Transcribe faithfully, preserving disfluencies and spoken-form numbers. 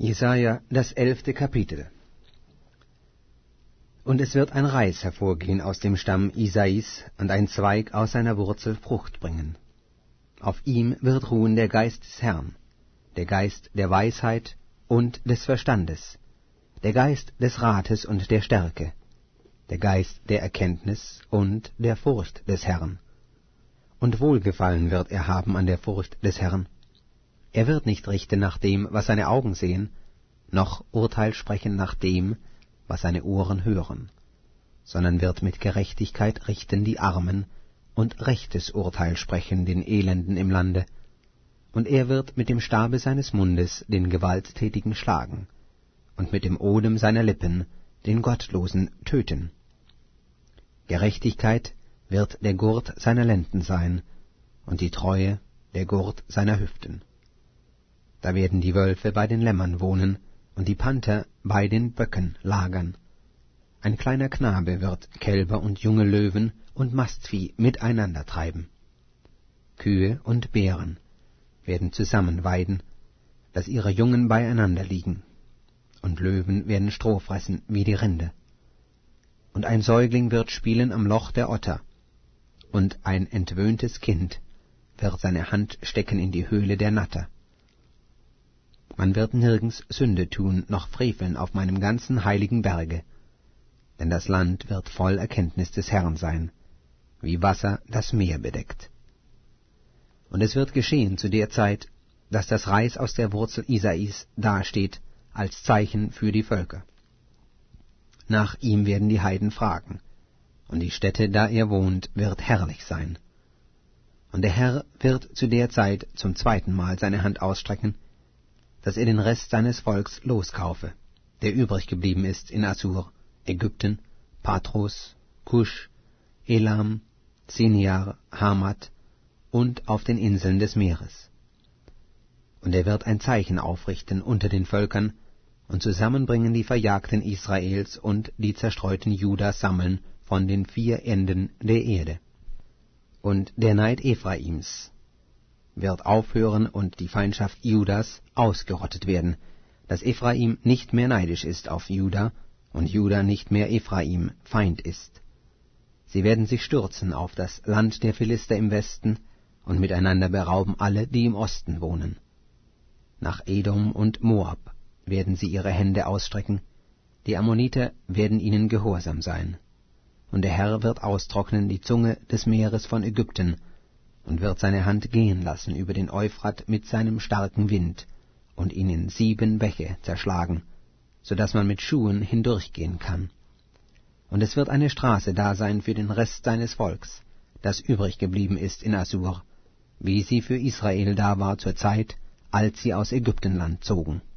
Jesaja, das elfte Kapitel. Und es wird ein Reis hervorgehen aus dem Stamm Isais, und ein Zweig aus seiner Wurzel Frucht bringen. Auf ihm wird ruhen der Geist des Herrn, der Geist der Weisheit und des Verstandes, der Geist des Rates und der Stärke, der Geist der Erkenntnis und der Furcht des Herrn. Und Wohlgefallen wird er haben an der Furcht des Herrn. Er wird nicht richten nach dem, was seine Augen sehen, noch Urteil sprechen nach dem, was seine Ohren hören, sondern wird mit Gerechtigkeit richten die Armen und rechtes Urteil sprechen den Elenden im Lande. Und er wird mit dem Stabe seines Mundes den Gewalttätigen schlagen und mit dem Odem seiner Lippen den Gottlosen töten. Gerechtigkeit wird der Gurt seiner Lenden sein und die Treue der Gurt seiner Hüften. Da werden die Wölfe bei den Lämmern wohnen und die Panther bei den Böcken lagern. Ein kleiner Knabe wird Kälber und junge Löwen und Mastvieh miteinander treiben. Kühe und Bären werden zusammen weiden, dass ihre Jungen beieinander liegen, und Löwen werden Stroh fressen wie die Rinde. Und ein Säugling wird spielen am Loch der Otter, und ein entwöhntes Kind wird seine Hand stecken in die Höhle der Natter. Man wird nirgends Sünde tun, noch freveln auf meinem ganzen heiligen Berge, denn das Land wird voll Erkenntnis des Herrn sein, wie Wasser das Meer bedeckt. Und es wird geschehen zu der Zeit, dass das Reis aus der Wurzel Isais dasteht, als Zeichen für die Völker. Nach ihm werden die Heiden fragen, und die Stätte, da er wohnt, wird herrlich sein. Und der Herr wird zu der Zeit zum zweiten Mal seine Hand ausstrecken, dass er den Rest seines Volks loskaufe, der übrig geblieben ist in Assur, Ägypten, Patros, Kusch, Elam, Siniar, Hamat und auf den Inseln des Meeres. Und er wird ein Zeichen aufrichten unter den Völkern und zusammenbringen die Verjagten Israels und die zerstreuten Judas sammeln von den vier Enden der Erde. Und der Neid Ephraims wird aufhören und die Feindschaft Judas ausgerottet werden, dass Ephraim nicht mehr neidisch ist auf Juda und Juda nicht mehr Ephraim Feind ist. Sie werden sich stürzen auf das Land der Philister im Westen und miteinander berauben alle, die im Osten wohnen. Nach Edom und Moab werden sie ihre Hände ausstrecken, die Ammoniter werden ihnen gehorsam sein. Und der Herr wird austrocknen die Zunge des Meeres von Ägypten, und wird seine Hand gehen lassen über den Euphrat mit seinem starken Wind und ihn in sieben Bäche zerschlagen, so dass man mit Schuhen hindurchgehen kann. Und es wird eine Straße da sein für den Rest seines Volks, das übrig geblieben ist in Assur, wie sie für Israel da war zur Zeit, als sie aus Ägyptenland zogen.